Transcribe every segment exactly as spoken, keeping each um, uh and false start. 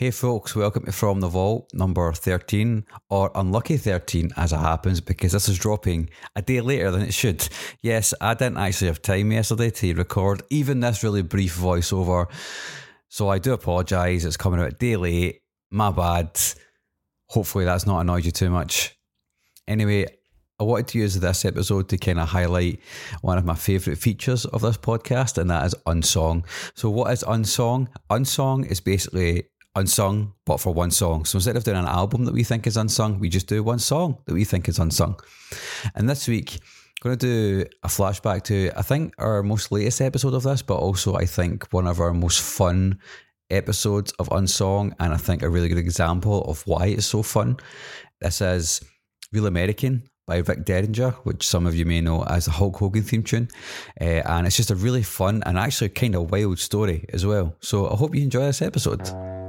Hey folks, welcome to From the Vault, number thirteen, or Unlucky thirteen as it happens, because this is dropping a day later than it should. Yes, I didn't actually have time yesterday to record even this really brief voiceover, so I do apologise, it's coming out a day late, my bad. Hopefully that's not annoyed you too much. Anyway, I wanted to use this episode to kind of highlight one of my favourite features of this podcast, and that is Unsong. So what is Unsong? Unsong is basically unsung, but for one song. So instead of doing an album that we think is unsung, we just do one song that we think is unsung. And this week, I'm going to do a flashback to, I think, our most latest episode of this, but also I think one of our most fun episodes of Unsong, and I think a really good example of why it's so fun. This is Real American by Rick Derringer, which some of you may know as the Hulk Hogan theme tune, uh, and it's just a really fun and actually kind of wild story as well. So I hope you enjoy this episode.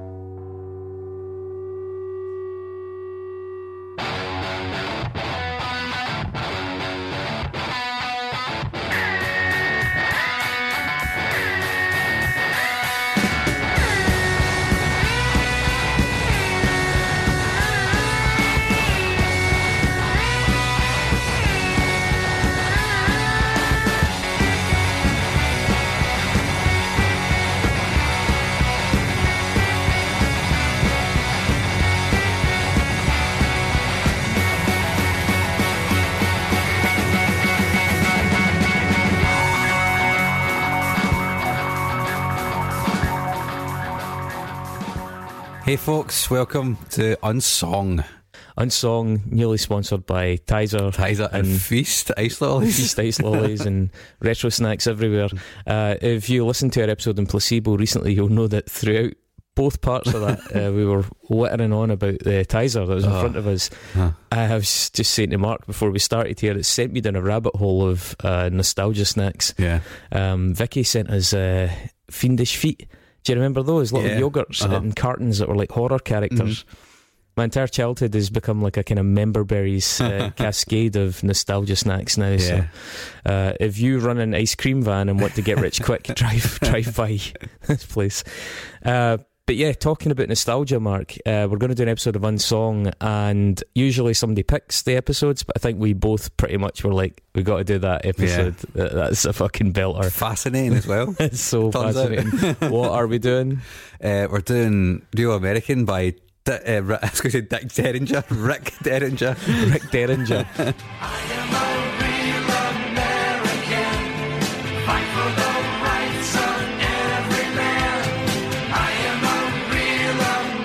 Hey folks, welcome to Unsong. Unsong, newly sponsored by Tizer, Tizer and, and Feast Ice Lollies. Feast Ice Lollies and retro snacks everywhere. Uh, if you listened to our episode on Placebo recently, you'll know that throughout both parts of that, uh, we were whittering on about the Tizer that was in oh. front of us. Huh. I was just saying to Mark before we started here, it sent me down a rabbit hole of uh, nostalgia snacks. Yeah. Um, Vicky sent us uh, Fiendish Feet. Do you remember those little yeah. yogurts uh-huh. in cartons that were like horror characters? Mm-hmm. My entire childhood has become like a kind of member berries uh, cascade of nostalgia snacks now. Yeah. So, uh, if you run an ice cream van and want to get rich quick, drive drive by this place. Uh, But yeah, talking about nostalgia, Mark, uh, we're going to do an episode of Unsong, and usually somebody picks the episodes, but I think we both pretty much were like, we got to do that episode. Yeah. That's a fucking belter. Fascinating as well. It's so fascinating. What are we doing? Uh, we're doing Real American by D- uh, I was going to say Dick Derringer, Rick Derringer. Rick Derringer. I am a real American, fight for the rights of every man. I am a real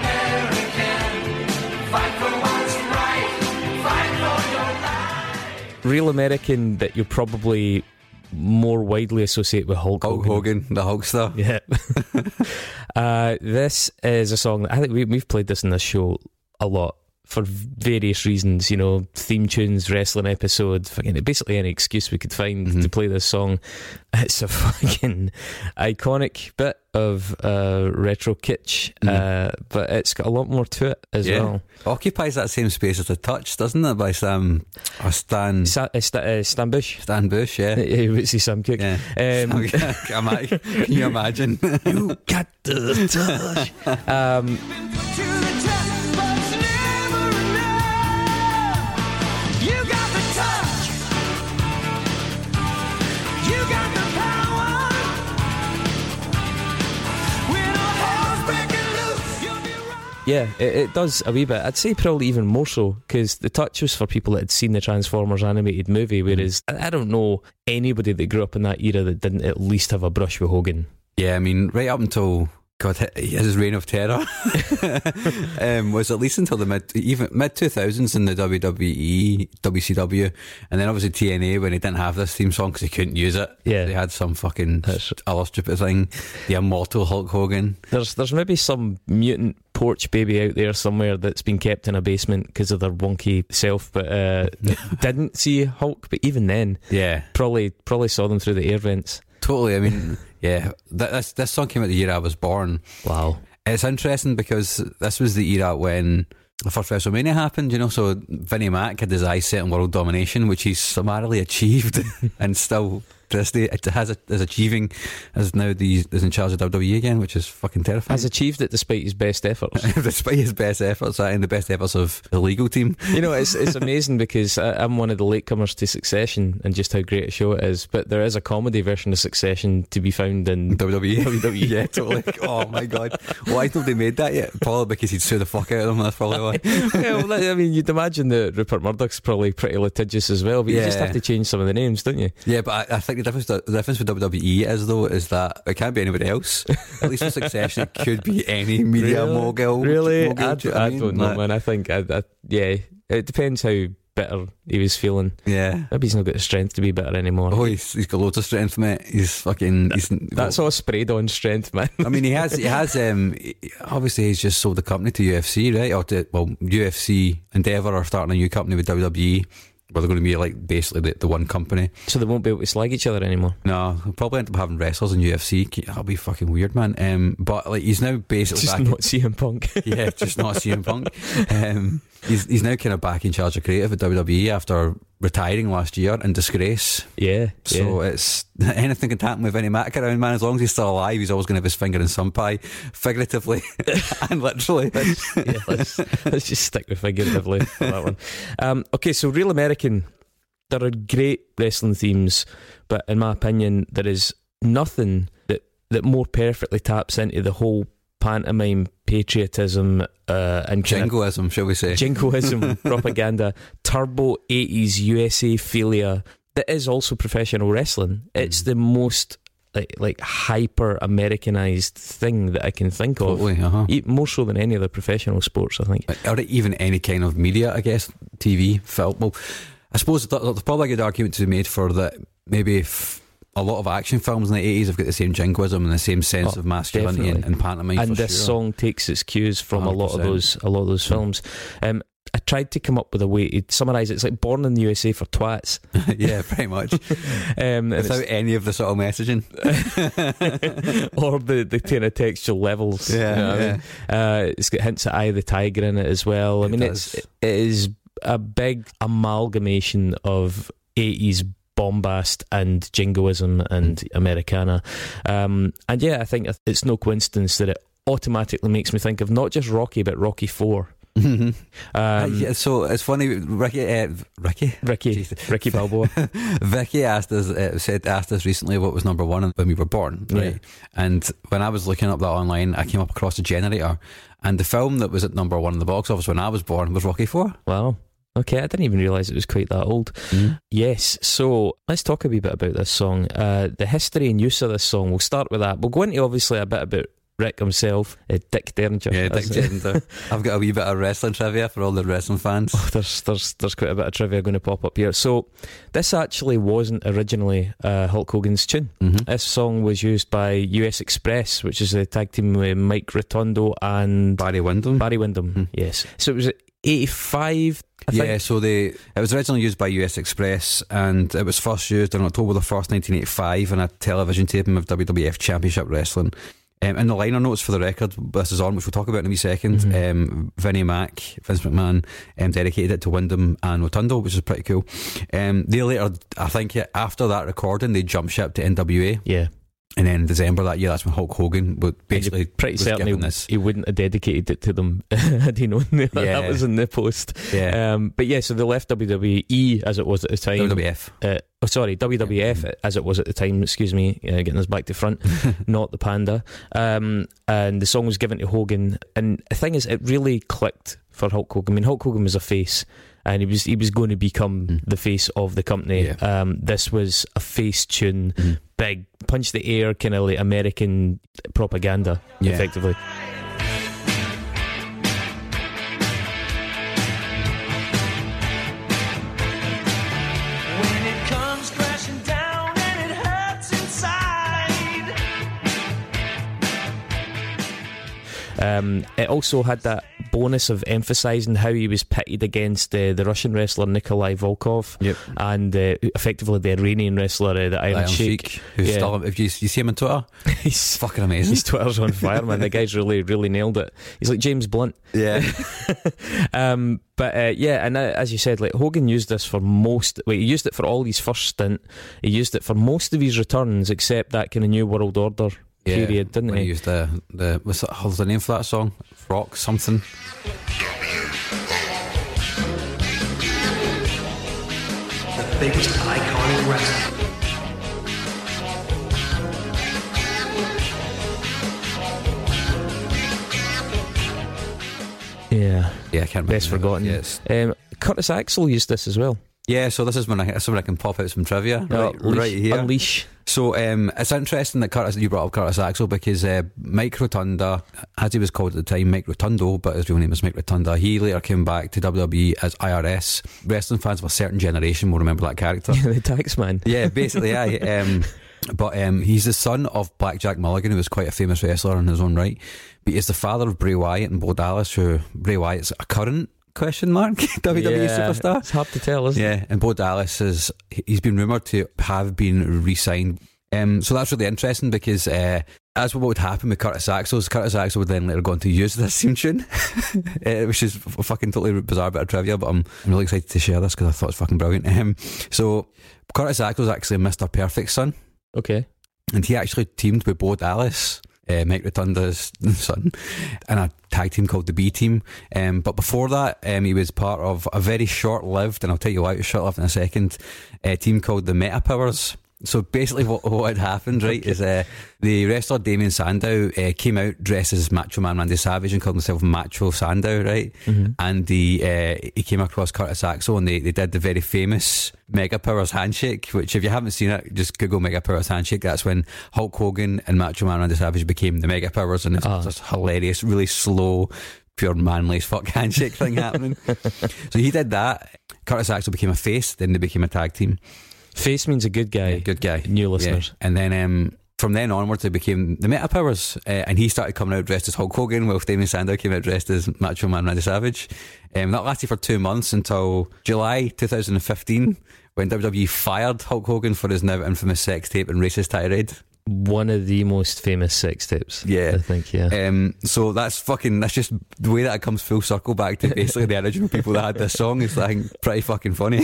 American, fight for what's right, fight for your life. Real American that you probably more widely associate with Hulk, Hulk Hogan. Hogan, the Hulkster. Yeah. uh, this is a song that I think we, we've played this in this show a lot for various reasons, you know, theme tunes, wrestling episode, fucking basically any excuse we could find mm-hmm. to play this song. It's a fucking iconic bit of uh, retro kitsch, mm-hmm. uh, but it's got a lot more to it as yeah. well. Occupies that same space as The Touch, doesn't it? By Sam or Stan Sa- uh, St- uh, Stan Bush. Stan Bush, yeah. He would say Sam Cooke. Yeah. Um, Can you imagine? You got the touch. um, Yeah, it, it does a wee bit. I'd say probably even more so, because The Touch was for people that had seen the Transformers animated movie, whereas I don't know anybody that grew up in that era that didn't at least have a brush with Hogan. Yeah, I mean, right up until God, his reign of terror um, was at least until the mid even mid two thousands in the W W E, W C W, and then obviously T N A when he didn't have this theme song because he couldn't use it. Yeah, they had some fucking other stupid thing, the immortal Hulk Hogan. There's there's maybe some mutant porch baby out there somewhere that's been kept in a basement because of their wonky self, but uh, didn't see Hulk. But even then, yeah, probably probably saw them through the air vents. Totally. I mean, yeah, th- this this song came out the year I was born. Wow. It's interesting because this was the era when the first WrestleMania happened, you know, so Vinnie Mac had his eyes set on world domination, which he's summarily achieved and still this day, it has a, is achieving as now the is in charge of W W E again, which is fucking terrifying. Has achieved it despite his best efforts. Despite his best efforts and the best efforts of the legal team. You know, it's it's amazing because I, I'm one of the latecomers to Succession and just how great a show it is. But there is a comedy version of Succession to be found in W W E. W W E. Yeah, totally. Oh my god. Why have nobody made that yet? Probably because he'd sue the fuck out of them. That's probably why. Yeah, well, I mean, you'd imagine that Rupert Murdoch's probably pretty litigious as well, but you just Yeah. have to change some of the names, don't you? Yeah, but I, I think the difference the difference with W W E is though is that it can't be anybody else. At least with Succession, it could be any media Really? mogul. Really? mogul, I, do you I, know what I mean? don't know, Like, man. I think, I, I, yeah, it depends how bitter he was feeling. Yeah. Maybe he's not got the strength to be bitter anymore. Oh, he's, he's got loads of strength, mate. He's fucking. He's, That's all sprayed on strength, man. I mean, he has. He has. Um, obviously, he's just sold the company to U F C, right? Or to, well, U F C Endeavour are starting a new company with W W E, where they're going to be like basically the, the one company. So they won't be able to slag each other anymore. No, they'll probably end up having wrestlers in U F C. That'll be fucking weird, man. Um, but like, he's now basically Just back. not C M Punk. Yeah, just not C M Punk. Um, he's he's now kind of back in charge of creative at W W E after retiring last year in disgrace. Yeah, So yeah. it's anything can happen with Vinnie Mac around, man. As long as he's still alive, he's always going to have his finger in some pie, figuratively and literally. yeah, let's, let's just stick with figuratively for that one. Um, okay, so Real American, there are great wrestling themes, but in my opinion, there is nothing that, that more perfectly taps into the whole pantomime patriotism uh, and kind of Jingoism, shall we say? jingoism propaganda, turbo eighties U S A philia that is also professional wrestling. It's the most like, like hyper Americanized thing that I can think of. Totally, uh-huh. E- more so than any other professional sports, I think. Or even any kind of media, I guess, T V, film. Well, I suppose th- there's probably a good argument to be made for that. Maybe if a lot of action films in the eighties have got the same jingoism and the same sense Oh, of masculinity and, definitely. and pantomime. And for this sure. song takes its cues from a lot of one hundred those a lot of those films. Um, I tried to come up with a way to summarise it. It's like Born in the U S A for twats. Yeah, pretty much. Um, and it's- Without any of the sort of messaging. or the, the kind of textual levels. Yeah, you know what I yeah. mean? Uh, it's got hints at Eye of the Tiger in it as well. I It mean, does. it's it is a big amalgamation of eighties bombast and jingoism and Americana. Um, and yeah, I think it's no coincidence that it automatically makes me think of not just Rocky, but Rocky Four. Mhm. Um, yeah, so it's funny, Ricky, uh, Ricky, Ricky, Jesus. Ricky Balboa. Vicky asked us, uh, said asked us recently what was number one when we were born, right? Yeah. And when I was looking up that online, I came up across a generator, and the film that was at number one in the box office when I was born was Rocky Four. Wow. Okay, I didn't even realise it was quite that old. Mm. Yes, so let's talk a wee bit about this song. Uh, the history and use of this song, we'll start with that. We'll go into obviously a bit about Rick himself, uh, Dick Derringer. Yeah, Dick That's- Derringer. I've got a wee bit of wrestling trivia for all the wrestling fans. Oh, there's, there's, there's quite a bit of trivia going to pop up here. So, this actually wasn't originally uh, Hulk Hogan's tune. Mhm. This song was used by U S Express, which is a tag team with Mike Rotundo and Barry Windham. Barry Windham. Mhm. Yes. So, it was eighty-five, I Yeah, think. so they it was originally used by U S Express, and it was first used on October the first, nineteen eighty-five, in a television taping of W W F Championship Wrestling. Um, in the liner notes for the record, this is on, which we'll talk about in a wee second. Mhm. Um, Vinnie Mac, Vince McMahon, um, dedicated it to Windham and Rotundo, which is pretty cool. Um, they later, I think, yeah, after that recording, they jumped ship to N W A, Yeah. and then in December that year, that's when Hulk Hogan would basically Pretty was certain given he, this. he wouldn't have dedicated it to them had he known that Yeah. that was in the post. Yeah, Um, but yeah, so they left W W E as it was at the time. W W F. Uh, oh, sorry, W W F as it was at the time. Excuse me, uh, getting us back to front, not the Panda. Um, and the song was given to Hogan. And the thing is, it really clicked for Hulk Hogan. I mean, Hulk Hogan was a face, and he was he was going to become Mm. the face of the company. Yeah. Um, this was a face tune, Mhm. big punch the air, kind of like American propaganda, Yeah. effectively. When it comes crashing down and it hurts inside. Um, it also had that bonus of emphasising how he was pitted against uh, the Russian wrestler Nikolai Volkov, Yep. and uh, effectively the Iranian wrestler, uh, the Iron, Iron Sheik. Sheik, who's Yeah. still, if you, you see him on Twitter, He's fucking amazing. His Twitter's on fire, man. The guy's really, really nailed it. He's like James Blunt. Yeah. um, but uh, yeah, and uh, as you said, like Hogan used this for most. Wait, he used it for all his first stint. He used it for most of his returns, except that kind of New World Order Yeah, period, didn't when he? he used the, the what's, that, what's the name for that song? Rock something. The biggest icon in wrestling. Yeah, Yeah, I can't remember. best forgotten. Yes. Um, Curtis Axel used this as well. Yeah, so this is when I, this is when I can pop out some trivia Uh, right, leash- right here. Unleash. So um, it's interesting that Curtis, you brought up Curtis Axel because uh, Mike Rotunda, as he was called at the time, Mike Rotundo, but his real name is Mike Rotunda, he later came back to W W E as I R S. Wrestling fans of a certain generation will remember that character. The tax man. Yeah, basically, yeah. Um, but um, he's the son of Blackjack Mulligan, who was quite a famous wrestler in his own right. But he's the father of Bray Wyatt and Bo Dallas, who Bray Wyatt's a current question mark W W E Yeah, superstar. It's hard to tell, isn't it? Yeah, and Bo Dallas is he's been rumoured to have been re-signed. Um, so that's really interesting because uh, as what would happen with Curtis Axel is Curtis Axel would then later go on to use this theme tune, uh, which is a fucking totally bizarre bit of trivia, but I'm, I'm really excited to share this because I thought it was fucking brilliant. Um, so Curtis Axel is actually Mister Perfect's son, Okay. and he actually teamed with Bo Dallas, uh, Mike Rotunda's son, in a tag team called the B Team. Um, but before that, um, he was part of a very short-lived, and I'll tell you why it was short-lived in a second, a team called the Meta Powers. So basically what, what had happened, right, is uh, the wrestler Damien Sandow uh, came out dressed as Macho Man Randy Savage and called himself Macho Sandow, right? Mm-hmm. And the, uh, he came across Curtis Axel and they, they did the very famous Mega Powers handshake, which if you haven't seen it, just Google Mega Powers handshake. That's when Hulk Hogan and Macho Man Randy Savage became the Mega Powers, and it's Ah. this hilarious, really slow, pure manly as fuck handshake thing happening. So he did that. Curtis Axel became a face, then they became a tag team. Face means a good guy. Yeah, good guy. New Yeah. listeners. And then um, from then onwards, they became the Meta Powers. Uh, and he started coming out dressed as Hulk Hogan, while Damien Sandow came out dressed as Macho Man Randy Savage. Um, that lasted for two months until July twenty fifteen, when W W E fired Hulk Hogan for his now infamous sex tape and racist tirade. One of the most famous sex tapes. Yeah. I think, yeah. Um, so that's fucking, that's just the way that it comes full circle back to basically the original people that had this song. Is like pretty fucking funny.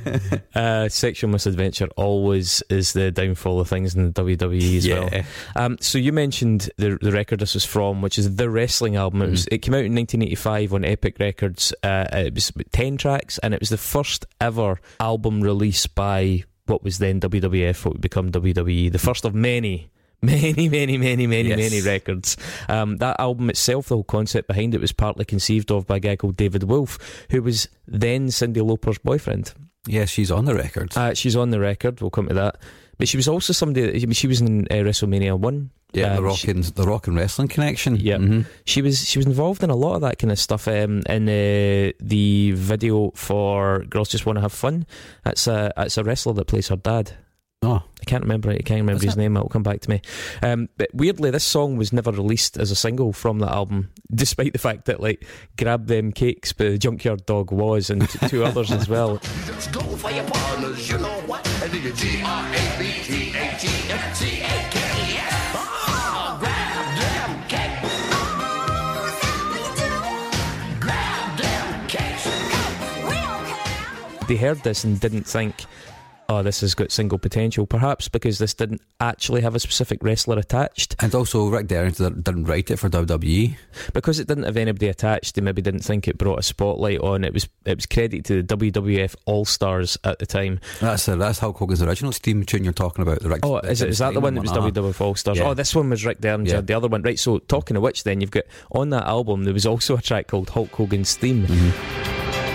Uh, sexual misadventure always is the downfall of things in the W W E as well. Yeah. Um, so you mentioned the the record this was from, which is the wrestling album. It, was, it came out in nineteen eighty-five on Epic Records. Uh, it was ten tracks, and it was the first ever album release by what was then W W F, what would become W W E. The first of many. Many, many, many, many, Yes. many records. Um, that album itself, the whole concept behind it, was partly conceived of by a guy called David Wolf, who was then Cyndi Lauper's boyfriend. Yeah, she's on the record. Uh, she's on the record. We'll come to that. But she was also somebody. That, she was in uh, WrestleMania one. Yeah, the Um, rock she- and the rock and wrestling connection. Yeah. Mhm. She was she was involved in a lot of that kind of stuff. Um, in uh, the video for Girls Just Want to Have Fun. That's a that's a wrestler that plays her dad. Oh, I can't remember it. I can't remember Is his it? name. It'll come back to me. Um, but weirdly, this song was never released as a single from that album, despite the fact that like "Grab Them Cakes" by the Junkyard Dog was, and t- two others as well. Just go for your partners, you know what? And do your G R A B T A G F C A K S. Oh, grab them cakes. Grab them cakes. They heard this and didn't think, oh, this has got single potential, perhaps because this didn't actually have a specific wrestler attached. and also Rick Derrington didn't write it for W W E. Because it didn't have anybody attached, they maybe didn't think it brought a spotlight on. It was it was credited to the W W F All-Stars at the time. That's uh, that's Hulk Hogan's original theme tune you're talking about. The Rick, Oh, is, it, is that the one that was Uh-huh. W W F All-Stars? Yeah. Oh, this one was Rick Derringer, Yeah. the other one. Right, so talking of which then, you've got, on that album, there was also a track called Hulk Hogan's Theme. Mhm.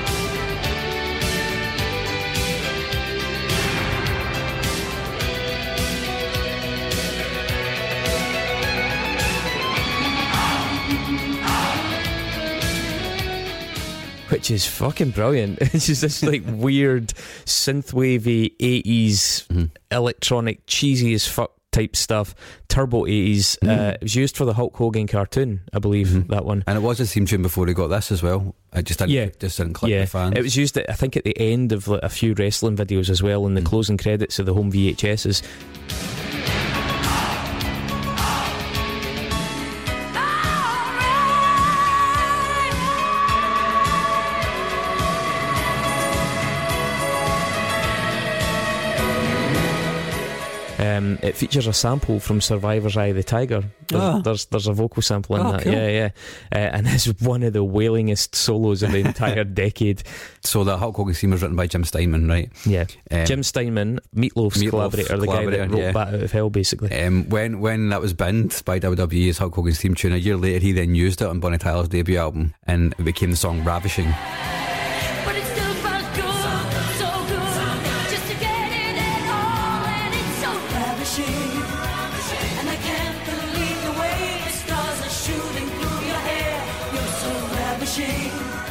Which is fucking brilliant. It's just this like weird synthwavy eighties Mhm. electronic cheesy as fuck type stuff. Turbo eighties. Mm. Uh, it was used for the Hulk Hogan cartoon, I believe, Mhm. that one. And it was a theme tune before he got this as well. It just didn't, Yeah. just didn't click Yeah, with fans. it was used, at, I think, at the end of like, a few wrestling videos as well, in the Mm. closing credits of the home V H S's. Um, it features a sample from Survivor's Eye of the Tiger. There's, Ah. there's, there's a vocal sample in Oh, that. cool. Yeah, yeah. Uh, and it's one of the wailingest solos of the entire decade. So that Hulk Hogan theme was written by Jim Steinman, right? Yeah. Um, Jim Steinman, Meatloaf's Meatloaf collaborator, the guy that collaborator, wrote yeah. Bat Out of Hell, basically. Um, when when that was binned by W W E as Hulk Hogan's theme tune, a year later he then used it on Bonnie Tyler's debut album, and it became the song Ravishing. But it still felt good, so good, just to get it at all, and it's so ravishing. And I can't believe the way the stars are shooting through your hair. You're so ravishing.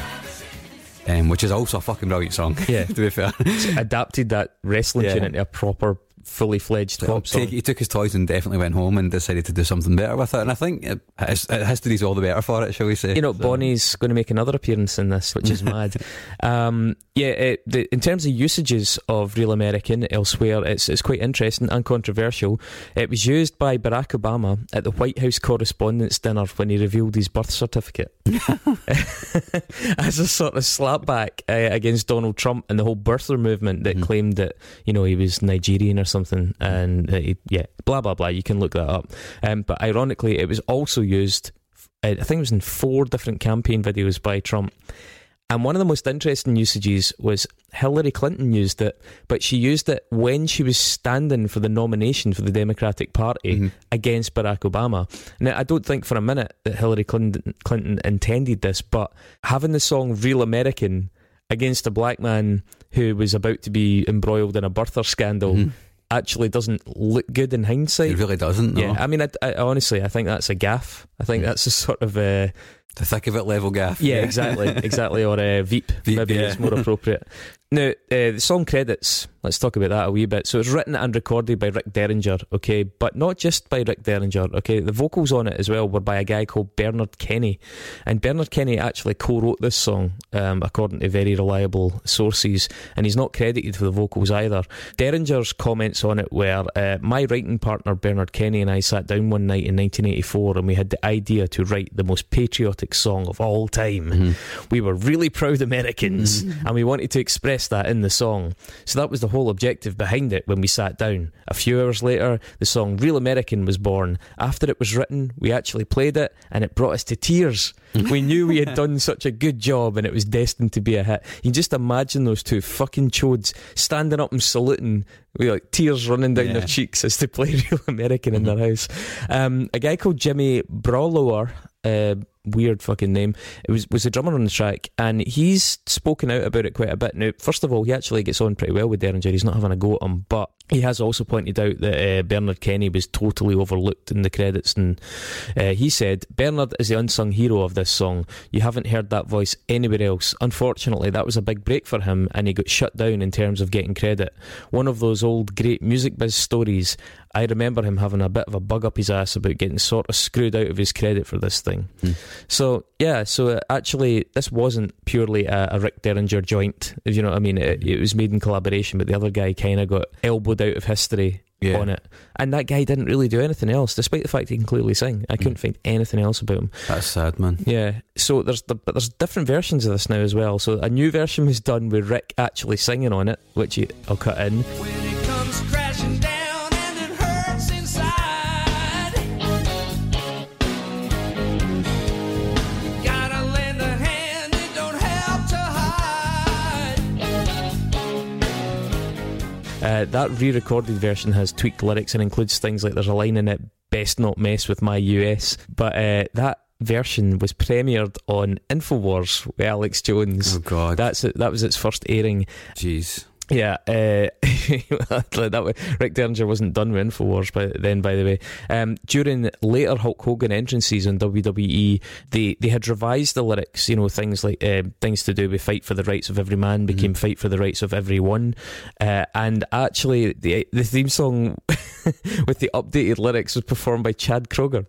Um, which is also a fucking brilliant song. Yeah. To be fair. Adapted that wrestling Yeah. tune into a proper, fully fledged Well, pop song. take, he took his toys and definitely went home and decided to do something better with it. And I think it, it's- it, history's all the better for it, shall we say? You know, So- Bonnie's going to make another appearance in this, which is mad. Um, yeah, it, the, in terms of usages of Real American elsewhere, it's it's quite interesting and controversial. It was used by Barack Obama at the White House Correspondents' Dinner when he revealed his birth certificate as a sort of slapback uh, against Donald Trump and the whole birther movement that Mhm. claimed that, you know, he was Nigerian or something, and uh, he, yeah, blah blah blah. You can look that up. Um, but ironically, it was also used. I think it was in four different campaign videos by Trump. And one of the most interesting usages was Hillary Clinton used it, but she used it when she was standing for the nomination for the Democratic Party Mhm. against Barack Obama. Now, I don't think for a minute that Hillary Clinton, Clinton intended this, but having the song Real American against a black man who was about to be embroiled in a birther scandal Mhm. actually doesn't look good in hindsight. It really doesn't, no. Yeah, I mean, I, I, honestly, I think that's a gaffe. I think Mm. that's a sort of a... The thick of it level gaff. Yeah, exactly, exactly, or uh, Veep, Veep, maybe yeah. it's more appropriate. Now, uh, the song credits, let's talk about that a wee bit. So it's written and recorded by Rick Derringer, okay, but not just by Rick Derringer, okay. The vocals on it as well were by a guy called Bernard Kenny, and Bernard Kenny actually co-wrote this song, um, according to very reliable sources, and he's not credited for the vocals either. Derringer's comments on it were, uh, my writing partner Bernard Kenny and I sat down one night in nineteen eighty-four and we had the idea to write the most patriotic song of all time. Mhm. We were really proud Americans and we wanted to express that in the song. So that was the whole objective behind it when we sat down. A few hours later, the song Real American was born. After it was written, we actually played it and it brought us to tears. We knew we had done such a good job and it was destined to be a hit. You can just imagine those two fucking chodes standing up and saluting with like tears running down Yeah. their cheeks as they play Real American in their house. Um, a guy called Jimmy Brawlower, uh, weird fucking name, it was was a drummer on the track, and he's spoken out about it quite a bit. Now, first of all, he actually gets on pretty well with Derringer. He's not having a go at him, but he has also pointed out that uh, Bernard Kenny was totally overlooked in the credits, and uh, he said, Bernard is the unsung hero of this song. You haven't heard that voice anywhere else. Unfortunately, that was a big break for him, and he got shut down in terms of getting credit. One of those old great music biz stories. I remember him having a bit of a bug up his ass about getting sort of screwed out of his credit for this thing. Hmm. So, yeah, so uh, actually, this wasn't purely a, a Rick Derringer joint, if you know what I mean. It, it was made in collaboration, but the other guy kind of got elbowed out of history Yeah. on it. And that guy didn't really do anything else, despite the fact he can clearly sing. I couldn't find anything else about him. That's sad, man. Yeah, so there's the, but there's different versions of this now as well. So a new version was done with Rick actually singing on it, which he, I'll cut in. When it comes crashing down and it hurts inside, you gotta lend a hand, it don't help to hide. Uh, that re-recorded version has tweaked lyrics and includes things like there's a line in it, best not mess with my U S. But uh, that version was premiered on InfoWars with Alex Jones. Oh, God. That's it. That was its first airing. Jeez. Yeah, uh, that way, Rick Derringer wasn't done with InfoWars by then, by the way. Um, during later Hulk Hogan entrances on W W E, they, they had revised the lyrics, you know, things like uh, things to do with fight for the rights of every man became mm-hmm. fight for the rights of everyone. Uh, and actually, the, the theme song with the updated lyrics was performed by Chad Kroger.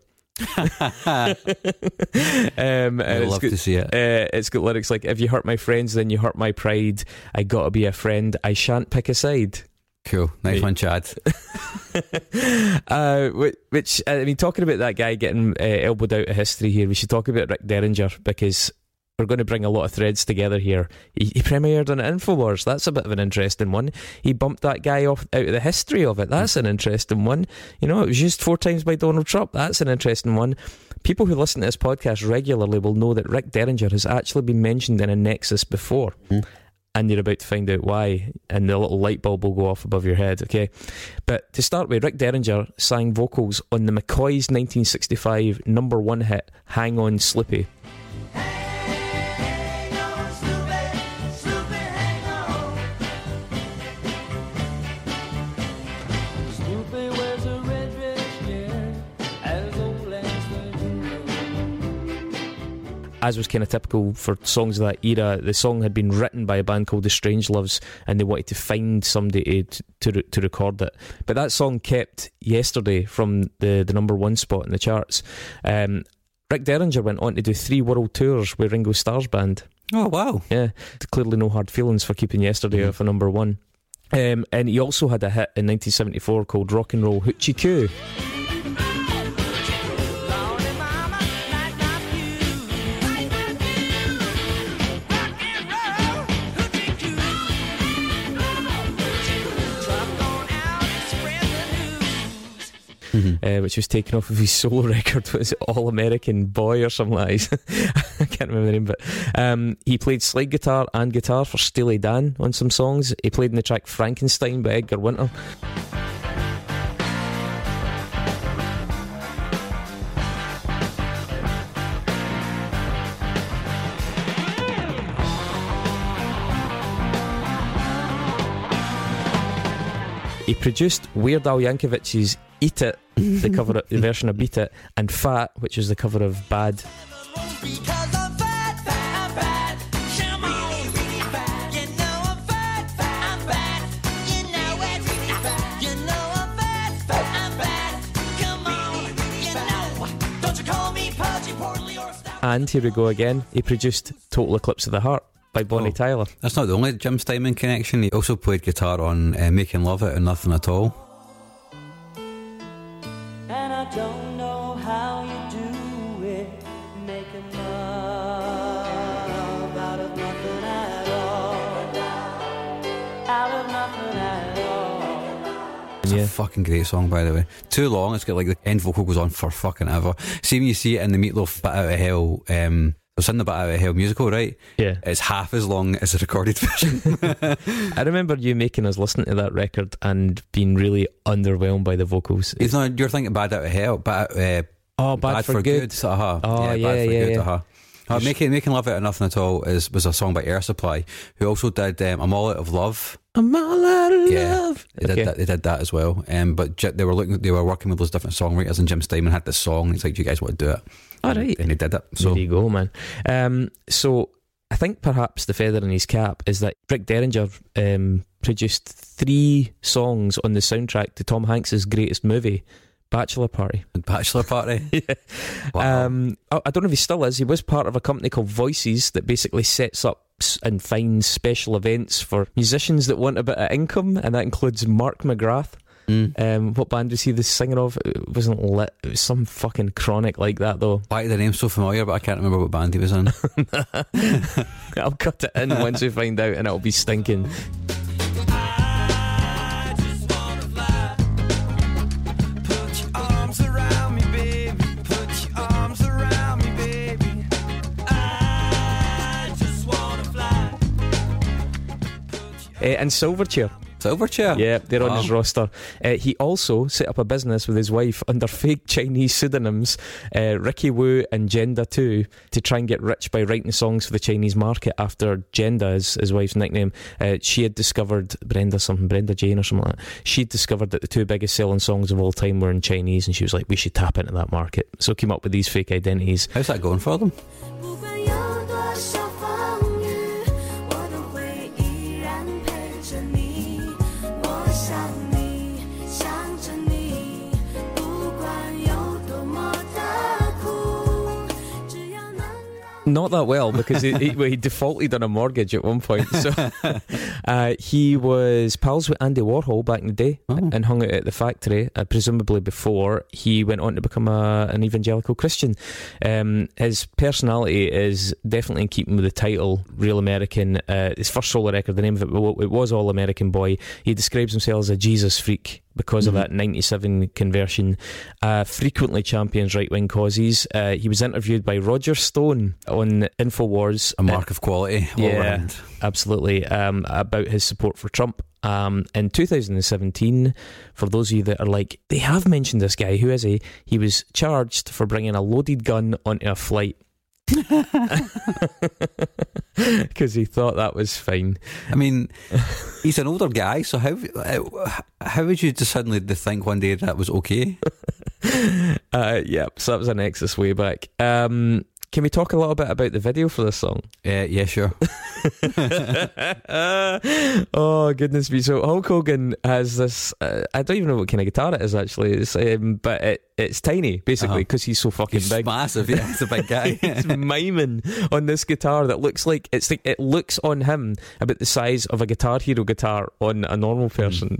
um, I'd love got, to see it. Uh, it's got lyrics like, if you hurt my friends, then you hurt my pride. I gotta be a friend. I shan't pick a side. Cool. Nice one, Chad. uh, which, I mean, talking about that guy getting uh, elbowed out of history here, we should talk about Rick Derringer, because we're going to bring a lot of threads together here. He, he premiered on InfoWars. That's a bit of an interesting one. He bumped that guy off out of the history of it. That's an interesting one. You know, it was used four times by Donald Trump. That's an interesting one. People who listen to this podcast regularly will know that Rick Derringer has actually been mentioned in a Nexus before. Mm. And you're about to find out why, and the little light bulb will go off above your head, okay? But to start with, Rick Derringer sang vocals on the McCoys nineteen sixty-five number one hit, Hang On Sloopy. As was kind of typical for songs of that era, the song had been written by a band called the Strangeloves, and they wanted to find somebody to to, to record it. But that song kept Yesterday from the, the number one spot in the charts. Um, Rick Derringer went on to do three world tours with Ringo Starr's band. Oh, wow. Yeah, clearly no hard feelings for keeping Yesterday mm-hmm. off a number one. Um, and he also had a hit in nineteen seventy-four called Rock and Roll Hoochie Coo. Mm-hmm. Uh, which was taken off of his solo record. Was it All American Boy or something like that? I can't remember the name, but um, he played slide guitar and guitar for Steely Dan on some songs. He played in the track Frankenstein by Edgar Winter. He produced Weird Al Yankovic's Eat It, the cover, the version of Beat It, and Fat, which is the cover of Bad. And here we go again, he produced Total Eclipse of the Heart by Bonnie oh, Tyler. That's not the only Jim Steinman connection. He also played guitar on uh, Making Love It and Nothing at All. And I don't know how you do it, making love out of nothing at all, out of nothing at all. It's yeah. a fucking great song, by the way. Too long, it's got like the end vocal goes on for fucking ever. See when you see it in the Meatloaf Bat Out of Hell, um, it's in the Bat Out of Hell musical, right? Yeah. It's half as long as the recorded version. I remember you making us listen to that record and being really underwhelmed by the vocals. It's not, you're thinking Bad Out of Hell, Bad, uh, oh, Bad, bad for, for Good. good. Uh-huh. Oh, yeah, Bad yeah, for yeah. Good. yeah. Uh-huh. Uh, making, making Love Out of Nothing at All is, was a song by Air Supply, who also did um, I'm All Out of Love. I'm all out of yeah, love. They, okay. did that, they did that as well. Um, but they were looking, they were working with those different songwriters, and Jim Steinman had this song. He's like, "Do you guys want to do it?" All right, and they did it. So there you go, man. Um, so I think perhaps the feather in his cap is that Rick Derringer um, produced three songs on the soundtrack to Tom Hanks's greatest movie, Bachelor Party. Bachelor Party? yeah. Wow. Um, I, I don't know if he still is. He was part of a company called Voices that basically sets up and finds special events for musicians that want a bit of income, and that includes Mark McGrath. Mm. Um, what band was he the singer of? It wasn't Lit. It was some fucking Chronic like that, though. Why the name's so familiar, but I can't remember what band he was in. I'll cut it in once we find out, and it'll be stinking. Uh, and Silverchair, Silverchair? Yeah, they're on Wow. his roster. Uh, he also set up a business with his wife under fake Chinese pseudonyms, uh, Ricky Wu and Jenda two, to try and get rich by writing songs for the Chinese market after Jenda is his wife's nickname. Uh, she had discovered, Brenda something, Brenda Jane or something like that, she had discovered that the two biggest selling songs of all time were in Chinese, and she was like, we should tap into that market. So came up with these fake identities. How's that going for them? 不管有多少风雨，我都会依然陪着你。我想你，想着你，不管有多么的苦，只要能让 Not that well, because he, he, well, he defaulted on a mortgage at one point. So uh, he was pals with Andy Warhol back in the day, Oh. and hung out at the factory, uh, presumably before he went on to become a, an evangelical Christian. Um, his personality is definitely in keeping with the title, Real American. Uh, his first solo record, the name of it, it was All American Boy. He describes himself as a Jesus freak because of that ninety-seven conversion. Uh, frequently champions right-wing causes. Uh, he was interviewed by Roger Stone on InfoWars. A mark of quality all yeah, around. absolutely. Um, about his support for Trump. Um, in two thousand seventeen, for those of you that are like, they have mentioned this guy, who is he? He was charged for bringing a loaded gun onto a flight. Because he thought that was fine. I mean, he's an older guy, so how how would you just suddenly think one day that was okay? Uh, yeah, so that was an Nexus way back. Um, can we talk a little bit about the video for this song? Uh, yeah, sure. Oh, goodness me. So Hulk Hogan has this, uh, I don't even know what kind of guitar it is actually, it's, um, but it, it's tiny, basically, because he's so fucking He's big. massive, yeah, he's a big guy. He's miming on this guitar that looks like, it's like, it looks on him about the size of a Guitar Hero guitar on a normal person.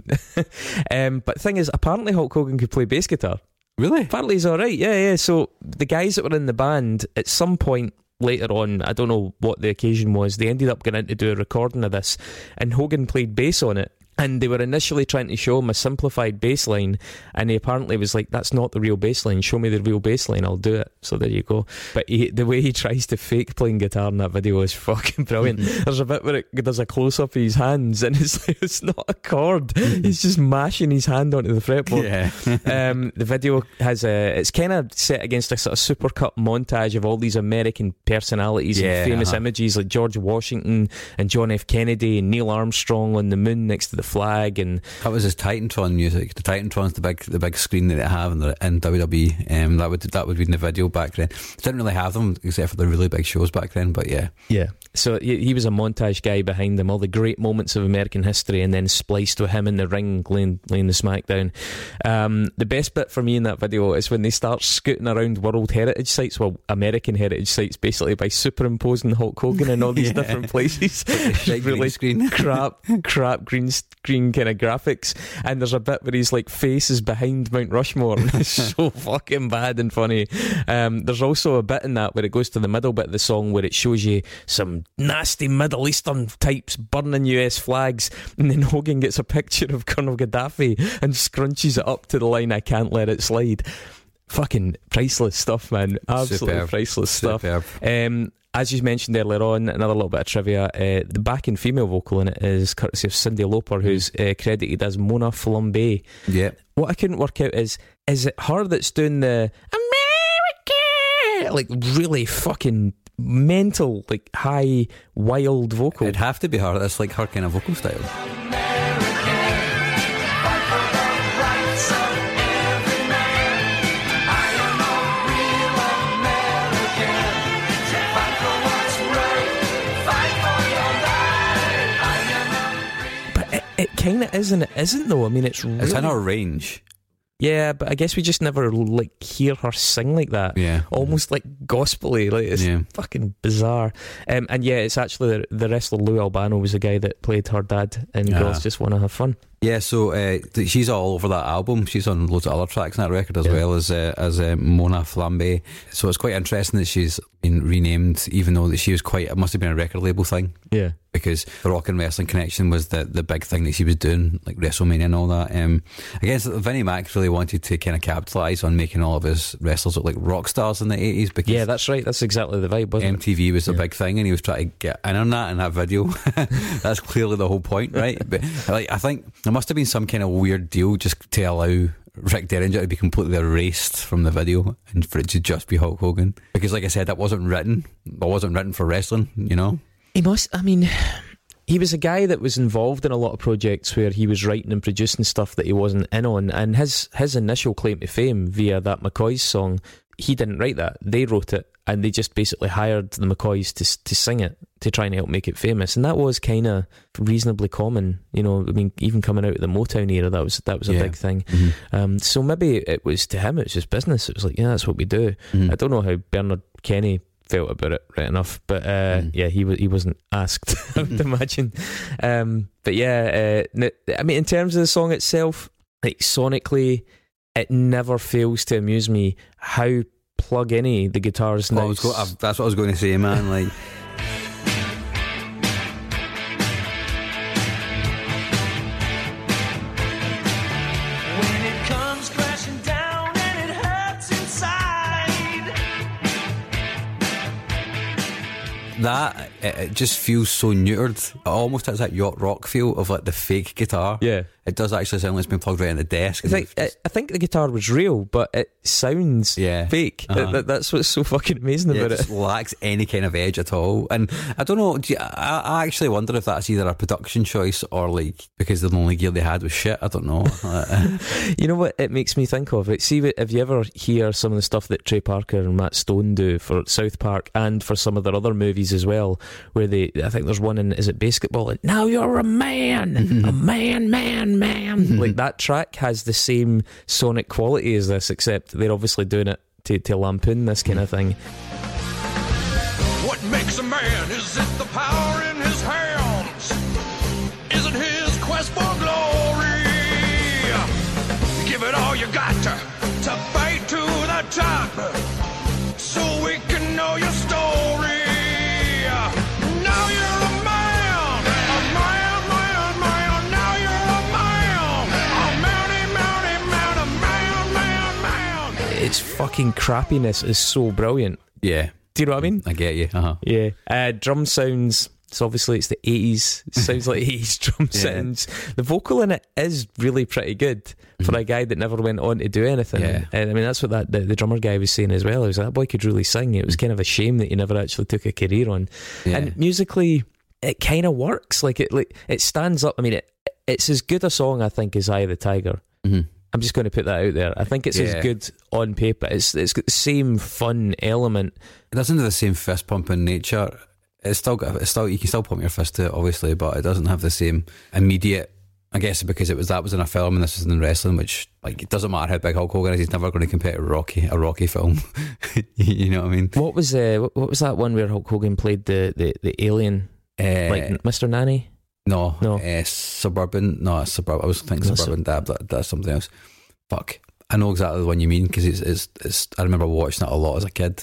um, but the thing is, apparently Hulk Hogan could play bass guitar. Really? Apparently he's alright, yeah, yeah. So the guys that were in the band, at some point later on, I don't know what the occasion was, they ended up going in to do a recording of this, and Hogan played bass on it. And they were initially trying to show him a simplified bass line, and he apparently was like, that's not the real bass line, show me the real bass line, I'll do it. So there you go. But he, the way he tries to fake playing guitar in that video is fucking brilliant. There's a bit where it does a close-up of his hands, and it's like, it's not a chord, he's just mashing his hand onto the fretboard. Yeah. um, the video has a, it's kind of set against a sort of supercut montage of all these American personalities Yeah, and famous uh-huh. images like George Washington and John F. Kennedy and Neil Armstrong on the moon next to the flag. And That was his Titantron music. The Titantron's the big the big screen that they have in, the, in W W E. Um, that would that would be in the video back then. Didn't really have them except for the really big shows back then, but yeah. yeah, so he, he was a montage guy behind them, all the great moments of American history, and then spliced with him in the ring laying, laying the smackdown. Um, the best bit for me in that video is when they start scooting around World Heritage Sites, well, American Heritage Sites, basically by superimposing Hulk Hogan in all these Yeah. different places. Big green really screen. crap, crap green screen kind of graphics, and there's a bit where his like face is behind Mount Rushmore, and it's so fucking bad and funny. Um, there's also a bit in that where it goes to the middle bit of the song where it shows you some nasty Middle Eastern types burning U S flags, and then Hogan gets a picture of Colonel Gaddafi and scrunches it up to the line, I can't let it slide. Fucking priceless stuff, man. Absolutely Superb. priceless stuff. Superb. Um, as you mentioned earlier on, another little bit of trivia, uh, the backing female vocal in it is courtesy of Cyndi Lauper, who's uh, credited as Mona Flambe. Yeah. What I couldn't work out is, is it her that's doing the America, like really fucking mental, like high, wild vocal? It'd have to be her. That's like her kind of vocal style. But it, it kind of is and it isn't though. I mean, it's really... It's in her range. Yeah, but I guess we just never like hear her sing like that. Yeah. Almost like gospel-y. Like, it's Yeah. fucking bizarre. Um, and yeah, it's actually the, the wrestler Lou Albano was the guy that played her dad in Ah. Girls Just Wanna Have Fun. Yeah, so uh, th- she's all over that album. She's on loads of other tracks on that record as Yeah. well as uh, as uh, Mona Flambe. So it's quite interesting that she's been renamed, even though that she was quite. It must have been a record label thing. Yeah. Because the Rock and Wrestling Connection was the, the big thing that she was doing, like WrestleMania and all that. Um, I guess Vinnie Mac really wanted to kind of capitalise on making all of his wrestlers look like rock stars in the eighties because Yeah, that's right. That's exactly the vibe, wasn't M T V was the Yeah. big thing, and he was trying to get in on that in that video. That's clearly the whole point, right? But like, I think there must have been some kind of weird deal just to allow Rick Derringer to be completely erased from the video and for it to just be Hulk Hogan. Because, like I said, that wasn't written. It wasn't written for wrestling, you know. He must, I mean, he was a guy that was involved in a lot of projects where he was writing and producing stuff that he wasn't in on. And his, his initial claim to fame via that McCoy's song, he didn't write that. They wrote it, and they just basically hired the McCoys to to sing it, to try and help make it famous. And that was kind of reasonably common, you know. I mean, even coming out of the Motown era, that was that was a Yeah. big thing. Mm-hmm. Um, so maybe it was, to him, it was just business. It was like, yeah, that's what we do. Mhm. I don't know how Bernard Kenny felt about it, right enough, but uh, Mm. yeah, he was he wasn't asked, I would imagine. Um, but yeah, uh, n- I mean, in terms of the song itself, like sonically, it never fails to amuse me how plug any the guitars Well, I now. was go- I've- that's what I was going to say, man. Like, When it comes crashing down and it hurts inside. that it, it just feels so neutered. It almost has that yacht rock feel of like the fake guitar. Yeah. It does actually sound like it's been plugged right in the desk. I think, I, I think the guitar was real, but it sounds Yeah. fake. Uh-huh. That, that- that's what's so fucking amazing Yeah, about it it. just lacks any kind of edge at all. And I don't know, do you, I, I actually wonder if that's either a production choice or like because the only gear they had was shit. I don't know. Uh, You know what it makes me think of? It. See, if you ever hear some of the stuff that Trey Parker and Matt Stone do for South Park and for some of their other movies as well, where they, I think there's one in, is it Basketball? And now you're a man, a man, man, man. Like that track has the same sonic quality as this, except they're obviously doing it to, to lampoon this kind of thing. What makes a man? Is it the power in his hands? Is it his quest for glory? Give it all you got to, to fight to the top, so we can know your story. Now you're a man, a man, man, man. Now you're a man, a mounty, mounty, man, a man, man, man. Its fucking crappiness is so brilliant. yeah, Do you know what I mean? I get you. Uh-huh. Yeah. Uh, drum sounds. So obviously it's the eighties. It sounds like eighties drum Yeah. sounds. The vocal in it is really pretty good for a guy that never went on to do anything. Yeah. And I mean, that's what that the, the drummer guy was saying as well. He was like, that boy could really sing. It was kind of a shame that he never actually took a career on. Yeah. And musically, it kind of works. Like it, like it stands up. I mean, it it's as good a song I think as Eye of the Tiger. Mhm. I'm just going to put that out there. I think it's Yeah. as good on paper. It's it's got the same fun element. It doesn't have the same fist pumping nature. It's still got. It's still you can still pump your fist to it, obviously, but it doesn't have the same immediate. I guess because it was that was in a film and this is in wrestling, which like it doesn't matter how big Hulk Hogan is, he's never going to compare to Rocky, a Rocky film. You know what I mean? What was uh, what- what was that one where Hulk Hogan played the, the, the alien, Uh, like Mister Nanny? no, No. Uh, suburban. No, it's suburban. I was thinking No, suburban dad. That, that's something else. Fuck. I know exactly the one you mean because it's, it's it's. I remember watching it a lot as a kid.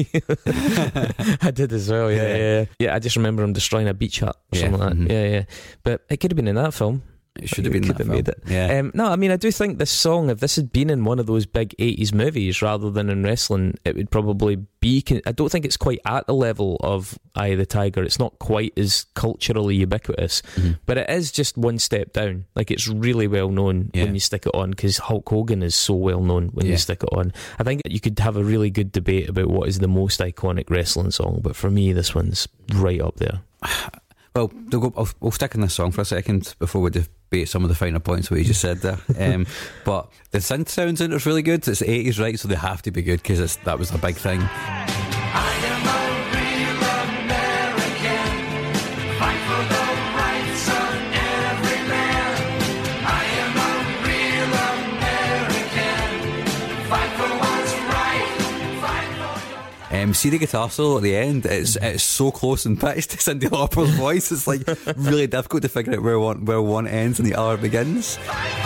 I did as well. Yeah, Yeah. yeah, yeah. Yeah, I just remember him destroying a beach hut or Yeah, something like that. mhm. Yeah, yeah. But it could have been in that film. It should have been Could that have film. made it. Yeah. Um, no, I mean, I do think this song, if this had been in one of those big eighties movies rather than in wrestling, it would probably be. I don't think it's quite at the level of Eye of the Tiger. It's not quite as culturally ubiquitous, Mhm. but it is just one step down. Like, it's really well known Yeah. when you stick it on because Hulk Hogan is so well known when Yeah. you stick it on. I think you could have a really good debate about what is the most iconic wrestling song, but for me, this one's right up there. Well, we'll, go, I'll, we'll stick in this song for a second before we debate some of the finer points what you just said there. Um, but the synth sounds in it's really good. It's the eighties, right? So they have to be good because that was a big thing. I am a real American. Fight for the rights of every man. I am a real American. Fight for what's right. Fight for your Um, see the guitar solo at the end. It's it's so close in pitch to Cyndi Lauper's voice. It's like really difficult to figure out where one where one ends and the other begins.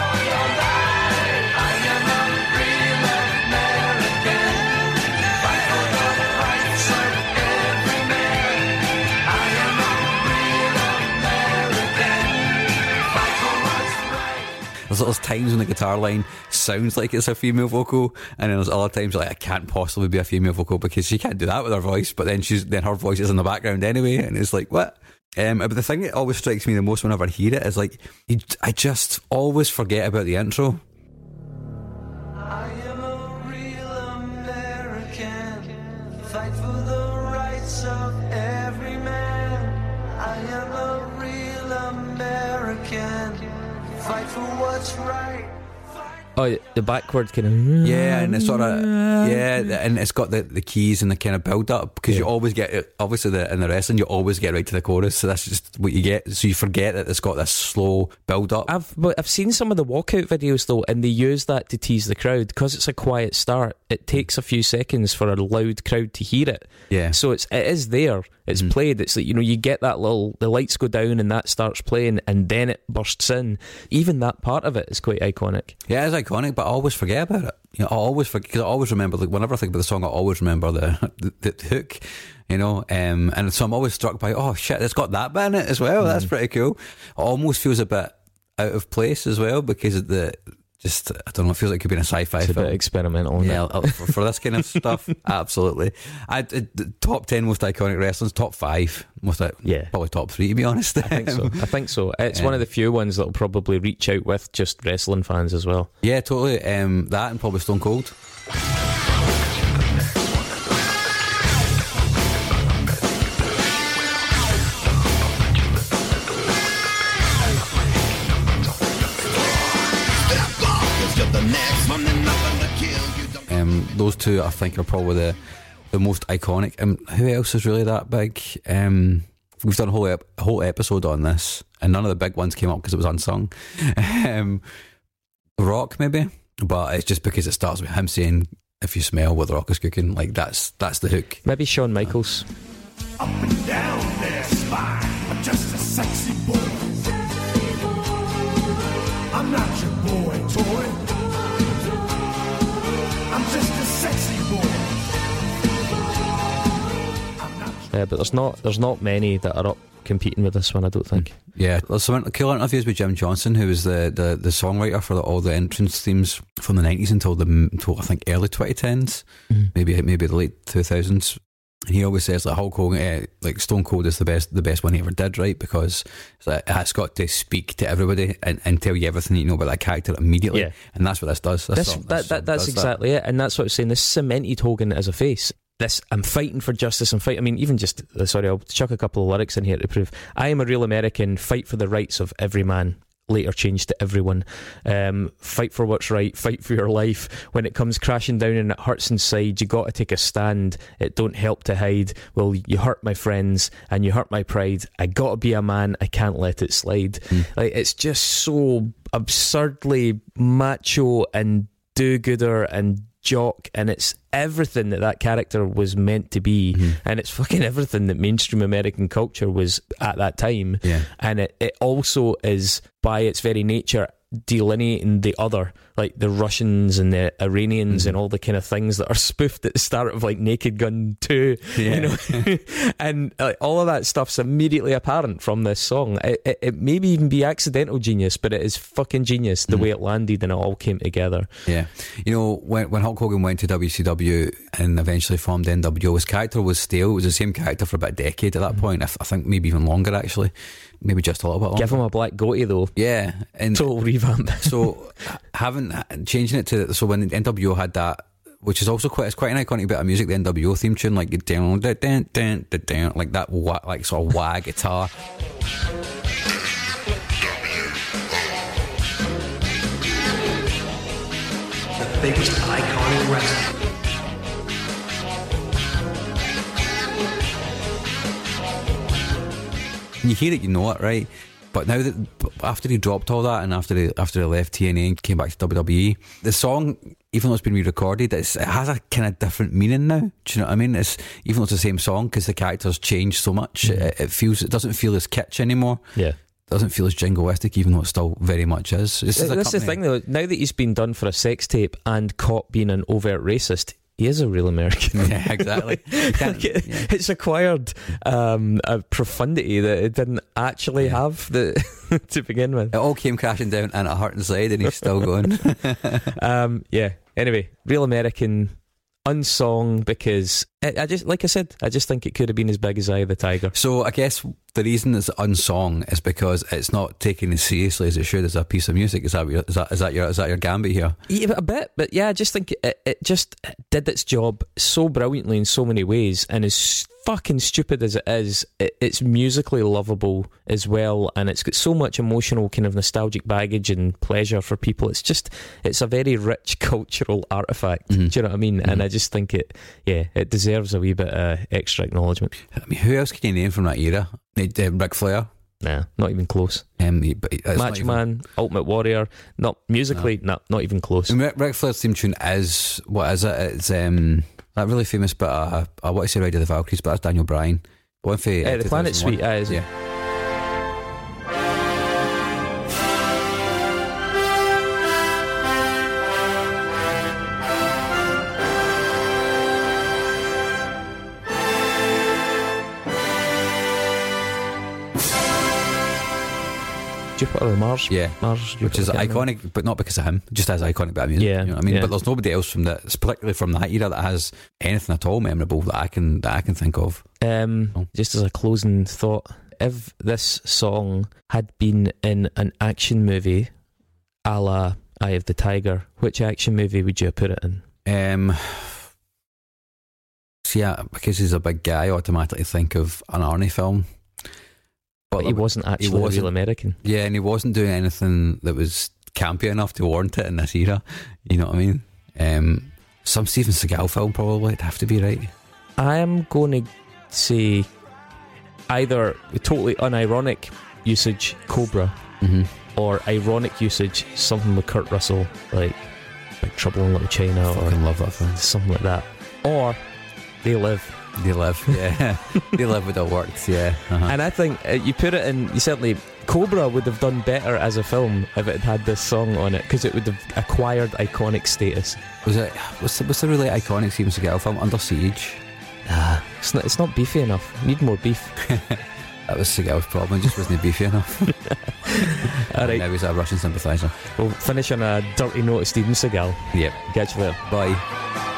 There's those times when the guitar line sounds like it's a female vocal, and then there's other times like, I can't possibly be a female vocal because she can't do that with her voice, but then she's then her voice is in the background anyway, and it's like, what? Um, but the thing that always strikes me the most whenever I hear it is like, you, I just always forget about the intro. I am a real American, fight for the rights of every man. I am a real American, fight for what's right. Oh, the backward kind of. Yeah, and it's sort of yeah, and it's got the, the keys and the kind of build up because Yeah. you always get it. Obviously, the, in the wrestling, you always get right to the chorus, so that's just what you get. So you forget that it's got this slow build up. I've but I've seen some of the walkout videos though, and they use that to tease the crowd because it's a quiet start. It takes a few seconds for a loud crowd to hear it. Yeah. So it's it is there. It's Mm-hmm. played. It's like, you know, you get that little, the lights go down and that starts playing, and then it bursts in. Even that part of it is quite iconic. Yeah, it's iconic, but I always forget about it. You know, I always forget because I always remember. Like whenever I think about the song, I always remember the the, the hook. You know, um, and so I'm always struck by, oh shit, it's got that bit in it as well. That's pretty cool. It almost feels a bit out of place as well because of the just I don't know. It feels like it could be in a sci-fi It's a film. bit experimental. Isn't Yeah, it? uh, for, for this kind of stuff, absolutely. I the top ten most iconic wrestlers, top five, most I- Yeah. probably top three to be honest. I think so. I think so. It's one of the few ones that'll probably reach out with just wrestling fans as well. Yeah, totally. Um, that and probably Stone Cold. Um, those two, I think, are probably the the most iconic. Um, who else is really that big? Um, we've done a whole ep- a whole episode on this, and none of the big ones came up because it was unsung. um, Rock, maybe, but it's just because it starts with him saying, "If you smell what the Rock is cooking," like that's that's the hook. Maybe Shawn Michaels. Up and down their spine. I'm just a sexy boy. I'm not your boy toy. I'm just a sexy boy. I'm not Yeah, but there's not there's not many that are up competing with this one, I don't think. Yeah, there's some cool interviews with Jim Johnson, who was the, the, the songwriter for the, all the entrance themes from the nineties until the until I think early twenty tens, Mm-hmm. maybe maybe the late two thousands. And he always says like Hulk Hogan, eh, like Stone Cold is the best the best one he ever did, right? Because it's, like, it's got to speak to everybody and, and tell you everything you know about that character immediately. Yeah. And that's what this does. This This, song- that, this song that, that's does exactly it, and that's what I was saying. This cemented Hogan as a face. This, I'm fighting for justice. I'm fighting. I mean, even just uh, sorry, I'll chuck a couple of lyrics in here to prove. I am a real American. Fight for the rights of every man. Later changed to everyone. Um, fight for what's right. Fight for your life. When it comes crashing down and it hurts inside, you got to take a stand. It don't help to hide. Well, you hurt my friends and you hurt my pride. I got to be a man. I can't let it slide. Like, it's just so absurdly macho and do-gooder and jock, and it's everything that that character was meant to be, and it's fucking everything that mainstream American culture was at that time. Yeah. And it, it also is, by its very nature, delineating the other, like the Russians and the Iranians and all the kind of things that are spoofed at the start of like Naked Gun two, Yeah. you know, and like, all of that stuff's immediately apparent from this song. It, it, it maybe even be accidental genius, but it is fucking genius the way it landed and it all came together. Yeah. You know, when when Hulk Hogan went to W C W and eventually formed N W O, his character was stale. It was the same character for about a decade at that point. I, th- I think maybe even longer, actually. Maybe just a little bit longer. Give him a black goatee though. Yeah. And Total revamp. so having changing it to so when N W O had that, which is also quite it's quite an iconic bit of music, the N W O theme tune, like down down down down down, like that wa- like sort of wah guitar. The biggest icon in wrestling. And you hear it, you know it, right? But now that after he dropped all that and after he after he left T N A and came back to W W E, the song even though it's been re-recorded, it's, it has a kind of different meaning now. Do you know what I mean? It's even though it's the same song, because the characters change so much, Mm-hmm. it, it feels it doesn't feel as kitsch anymore. Yeah. It doesn't feel as jingoistic, even though it still very much is. It's just a That's the company- thing, though. Now that he's been done for a sex tape and caught being an overt racist, he is a real American. Yeah, exactly. You can't- Like it- yeah. It's acquired um, a profundity that it didn't actually Yeah. have the, to begin with. It all came crashing down and it hurt inside, and he's still going. Um, yeah. Anyway, real American, unsung, because I, I just, like I said, I just think it could have been as big as Eye of the Tiger. So I guess the reason it's unsung is because it's not taken as seriously as it should as a piece of music. Is that what your, is that is that your is that your gambit here? Yeah, a bit, but yeah, I just think it, it just did its job so brilliantly in so many ways, and as fucking stupid as it is, it, it's musically lovable as well, and it's got so much emotional kind of nostalgic baggage and pleasure for people. It's just, it's a very rich cultural artifact. Mhm. Do you know what I mean? And I just think it, yeah, it deserves a wee bit of extra acknowledgement. I mean, who else can you name from that era? Uh, Ric Flair. Nah, not even close. Um, he- but it's not Macho even- Man, Ultimate Warrior, not musically, no. not even close. And Ric, Ric Flair's theme tune is, what is it? It's um, that really famous bit of, I want to say Ride of the Valkyries, but that's Daniel Bryan. One for Yeah, the Planet Suite, aye, is it? yeah. Jupiter or Mars? Yeah. Mars, Which is Jupiter, I can't remember. iconic, but not because of him, just as iconic bit of music. Yeah, You know what I mean? yeah. But there's nobody else from that, particularly from that era, that has anything at all memorable that I can that I can think of. Um, Oh. Just as a closing thought, if this song had been in an action movie a la Eye of the Tiger, which action movie would you put it in? Um, see, yeah, because he's a big guy, I automatically think of an Arnie film. But he wasn't actually a wasn't- real American. Yeah, and he wasn't doing anything that was campy enough to warrant it in this era. You know what I mean? Um, some Steven Seagal film, probably. It'd have to be, right? I am going to say either totally unironic usage, Cobra, Mm-hmm. or ironic usage, something with Kurt Russell, like Big Trouble in Little China, I or fucking love that film. something like that. Or They Live. They Live, yeah. They Live would have worked, yeah. Uh-huh. And I think uh, you put it in, you certainly, Cobra would have done better as a film if it had had this song on it, because it would have acquired iconic status. Was it? What's the, what's the really iconic Steven Seagal film? Under Siege. Ah, it's not, it's not beefy enough. Need more beef. That was Seagal's problem. Just wasn't beefy enough. All right, Now he's a Russian sympathiser. we'll finish on a dirty note of Steven Seagal. Yep. Catch you later. Bye.